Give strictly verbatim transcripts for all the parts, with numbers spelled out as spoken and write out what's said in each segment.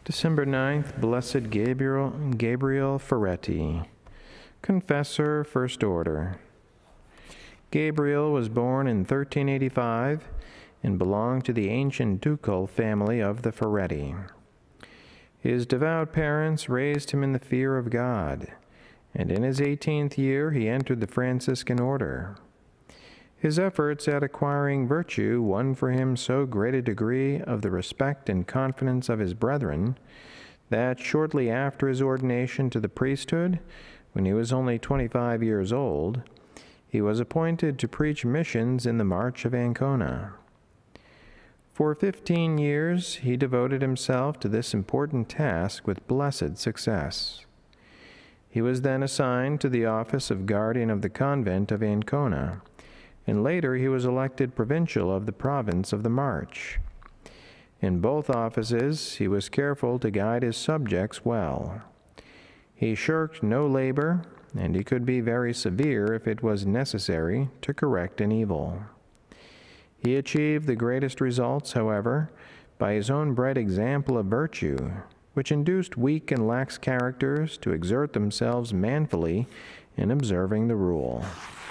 December ninth, Blessed Gabriel, Gabriel Ferretti, Confessor, First Order. Gabriel was born in thirteen eighty-five and belonged to the ancient ducal family of the Ferretti. His devout parents raised him in the fear of God, and in his eighteenth year he entered the Franciscan order. His efforts at acquiring virtue won for him so great a degree of the respect and confidence of his brethren that shortly after his ordination to the priesthood, when he was only twenty-five years old, he was appointed to preach missions in the March of Ancona. For fifteen years he devoted himself to this important task with blessed success. He was then assigned to the office of guardian of the convent of Ancona, and later he was elected provincial of the province of the March. In both offices, he was careful to guide his subjects well. He shirked no labor, and he could be very severe if it was necessary to correct an evil. He achieved the greatest results, however, by his own bright example of virtue, which induced weak and lax characters to exert themselves manfully in observing the rule.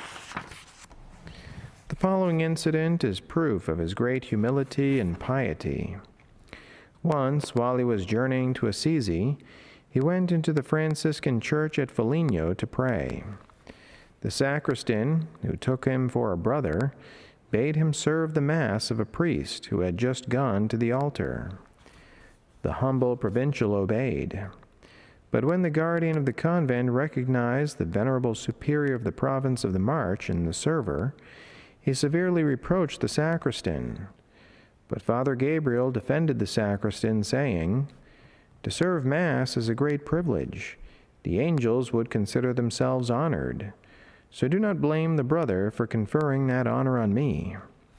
The following incident is proof of his great humility and piety. Once, while he was journeying to Assisi, he went into the Franciscan church at Foligno to pray. The sacristan, who took him for a brother, bade him serve the Mass of a priest who had just gone to the altar. The humble provincial obeyed. But when the guardian of the convent recognized the venerable superior of the province of the March in the server, he severely reproached the sacristan. But Father Gabriel defended the sacristan, saying, "To serve Mass is a great privilege. The angels would consider themselves honored. So do not blame the brother for conferring that honor on me."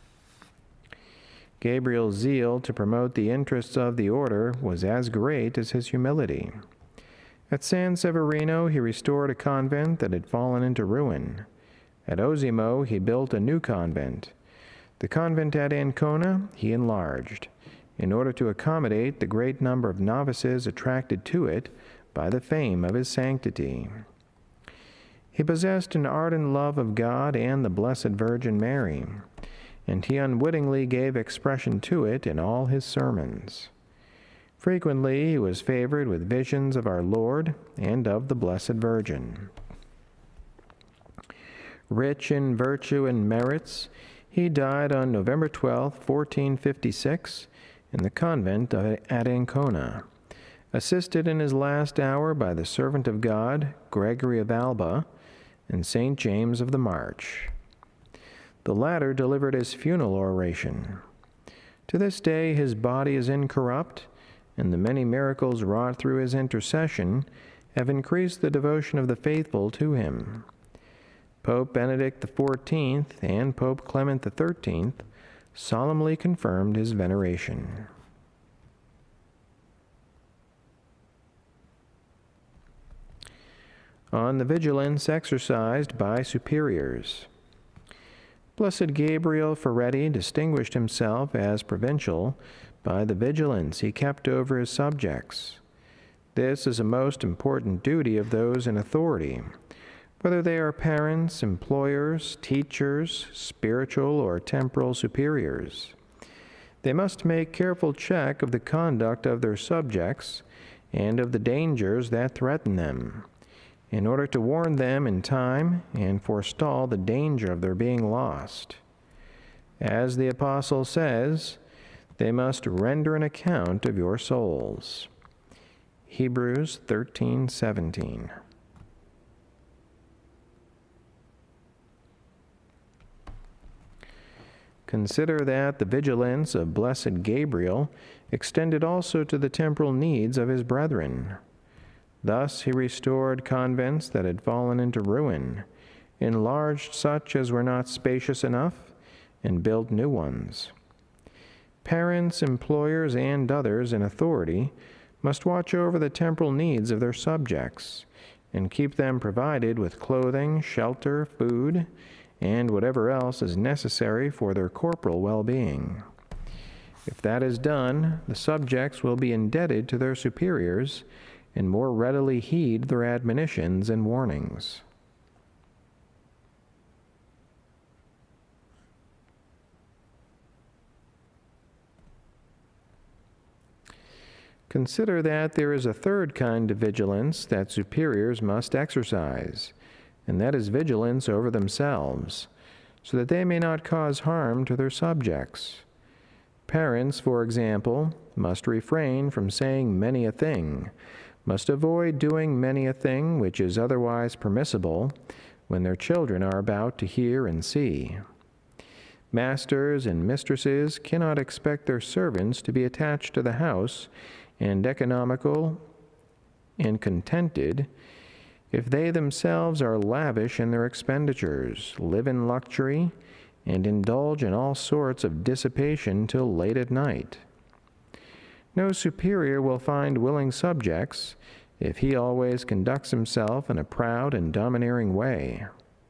Gabriel's zeal to promote the interests of the order was as great as his humility. At San Severino he restored a convent that had fallen into ruin. At Osimo he built a new convent. The convent at Ancona he enlarged, in order to accommodate the great number of novices attracted to it by the fame of his sanctity. He possessed an ardent love of God and the Blessed Virgin Mary, and he unwittingly gave expression to it in all his sermons. Frequently he was favored with visions of our Lord and of the Blessed Virgin. Rich in virtue and merits, he died on November twelfth, fourteen fifty-six, in the convent at Ancona, assisted in his last hour by the servant of God, Gregory of Alba, and Saint James of the March. The latter delivered his funeral oration. To this day his body is incorrupt, and the many miracles wrought through his intercession have increased the devotion of the faithful to him. Pope Benedict the fourteenth and Pope Clement the thirteenth solemnly confirmed his veneration. On the vigilance exercised by superiors. Blessed Gabriel Ferretti distinguished himself as provincial by the vigilance he kept over his subjects. This is a most important duty of those in authority, whether they are parents, employers, teachers, spiritual or temporal superiors. They must make careful check of the conduct of their subjects and of the dangers that threaten them, in order to warn them in time and forestall the danger of their being lost. As the Apostle says, they must render an account of your souls. Hebrews thirteen seventeen. Consider that the vigilance of Blessed Gabriel extended also to the temporal needs of his brethren. Thus he restored convents that had fallen into ruin, enlarged such as were not spacious enough, and built new ones. Parents, employers, and others in authority must watch over the temporal needs of their subjects, and keep them provided with clothing, shelter, food, and whatever else is necessary for their corporal well-being. If that is done, the subjects will be indebted to their superiors and more readily heed their admonitions and warnings. Consider that there is a third kind of vigilance that superiors must exercise, and that is vigilance over themselves, so that they may not cause harm to their subjects. Parents, for example, must refrain from saying many a thing, must avoid doing many a thing which is otherwise permissible when their children are about to hear and see. Masters and mistresses cannot expect their servants to be attached to the house and economical and contented if they themselves are lavish in their expenditures, live in luxury, and indulge in all sorts of dissipation till late at night. No superior will find willing subjects if he always conducts himself in a proud and domineering way.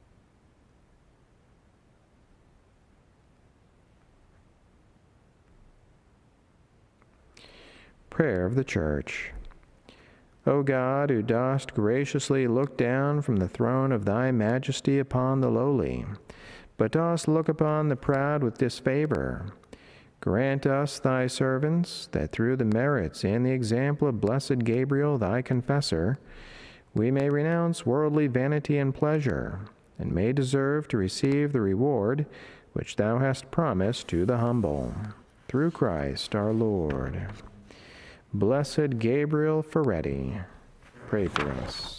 Prayer of the Church. O God, who dost graciously look down from the throne of thy majesty upon the lowly, but dost look upon the proud with disfavor, grant us, thy servants, that through the merits and the example of blessed Gabriel, thy confessor, we may renounce worldly vanity and pleasure, and may deserve to receive the reward which thou hast promised to the humble. Through Christ our Lord. Blessed Gabriel Ferretti, pray for us.